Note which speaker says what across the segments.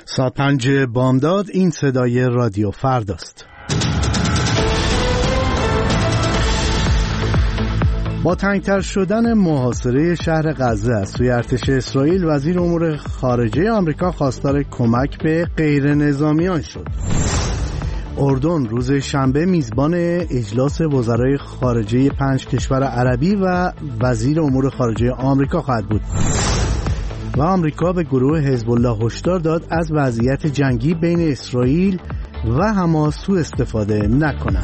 Speaker 1: ساعت 5 بامداد. این صدای رادیو فرداست. با تنگتر شدن محاصره شهر غزه از سوی ارتش اسرائیل، وزیر امور خارجه آمریکا خواستار کمک به غیر نظامیان شد. اردن روز شنبه میزبان اجلاس وزرای خارجه 5 کشور عربی و وزیر امور خارجه آمریکا خواهد بود. و آمریکا به گروه حزب الله هشدار داد از وضعیت جنگی بین اسرائیل و حماس سوء استفاده نکنند.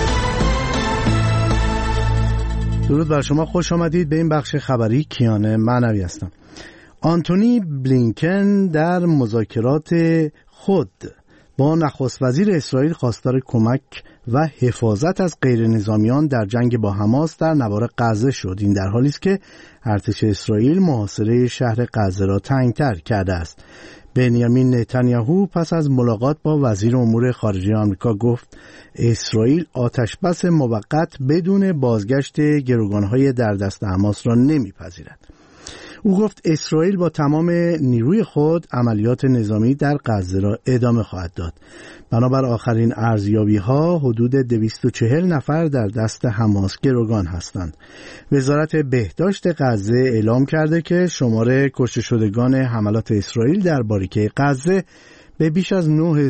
Speaker 1: درود بر شما، خوش آمدید به این بخش خبری. کیان معنوی هستم. آنتونی بلینکن در مذاکرات خود با نخست وزیر اسرائیل خواستار کمک و حفاظت از غیر نظامیان در جنگ با حماس در نوار غزه شد. این در حالی است که ارتش اسرائیل محاصره شهر غزه را تنگتر کرده است. بنیامین نتانیاهو پس از ملاقات با وزیر امور خارجه آمریکا گفت اسرائیل آتشبس موقت بدون بازگشت گروگان‌های در دست حماس را نمیپذیرد. او گفت اسرائیل با تمام نیروی خود عملیات نظامی در غزه را ادامه خواهد داد. بنابر آخرین ارزیابی‌ها حدود 240 نفر در دست حماس گروگان هستند. وزارت بهداشت غزه اعلام کرده که شمار کشته شدگان حملات اسرائیل در باریکه غزه به بیش از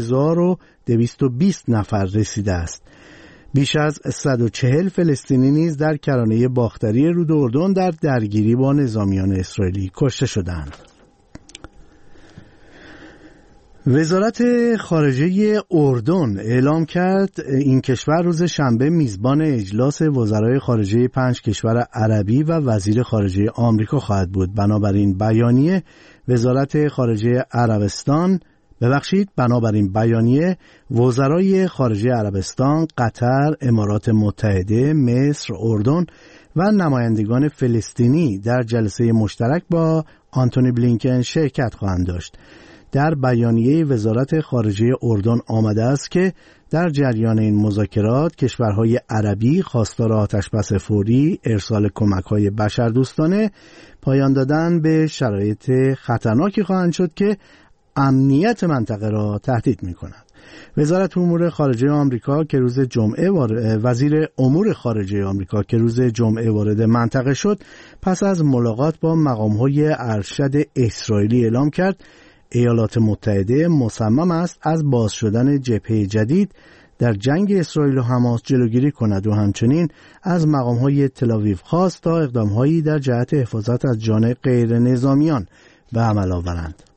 Speaker 1: 9220 نفر رسیده است. بیش از 140 فلسطینی نیز در کرانه باختری رود اردن در درگیری با نظامیان اسرائیلی کشته شدند. وزارت خارجه اردن اعلام کرد این کشور روز شنبه میزبان اجلاس وزرای خارجه 5 کشور عربی و وزیر خارجه آمریکا خواهد بود. بنابراین بیانیه وزرای خارجه عربستان، قطر، امارات متحده، مصر، اردن و نمایندگان فلسطینی در جلسه مشترک با آنتونی بلینکن شرکت خواهند داشت. در بیانیه وزارت خارجه اردن آمده است که در جریان این مذاکرات کشورهای عربی خواستار آتشبس فوری، ارسال کمک‌های بشردوستانه، پایان دادن به شرایط خطرناکی خواهند شد که امنیت منطقه را تهدید می‌کند. وزارت امور خارجه آمریکا که روز جمعه وزیر امور خارجه آمریکا که روز جمعه وارد منطقه شد، پس از ملاقات با مقام‌های ارشد اسرائیلی اعلام کرد ایالات متحده مصمم است از باز شدن جبهه جدید در جنگ اسرائیل و حماس جلوگیری کند و همچنین از مقام‌های تل‌آویو خواست تا اقدام‌هایی در جهت حفاظت از جان غیر نظامیان به عمل آورند.